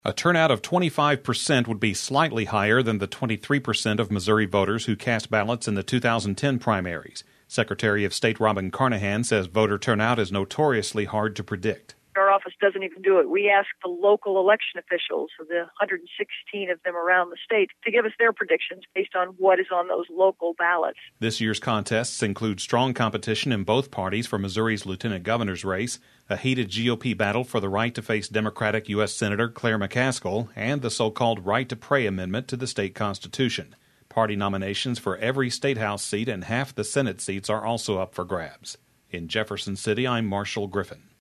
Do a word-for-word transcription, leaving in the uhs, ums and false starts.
A turnout of twenty-five percent would be slightly higher than the twenty-three percent of Missouri voters who cast ballots in the two thousand ten primaries. Secretary of State Robin Carnahan says voter turnout is notoriously hard to predict. Our office doesn't even do it. We ask the local election officials, the one hundred sixteen of them around the state, to give us their predictions based on what is on those local ballots. This year's contests include strong competition in both parties for Missouri's lieutenant governor's race, a heated G O P battle for the right to face Democratic U S Senator Claire McCaskill, and the so-called Right to Pray amendment to the state constitution. Party nominations for every state house seat and half the Senate seats are also up for grabs. In Jefferson City, I'm Marshall Griffin.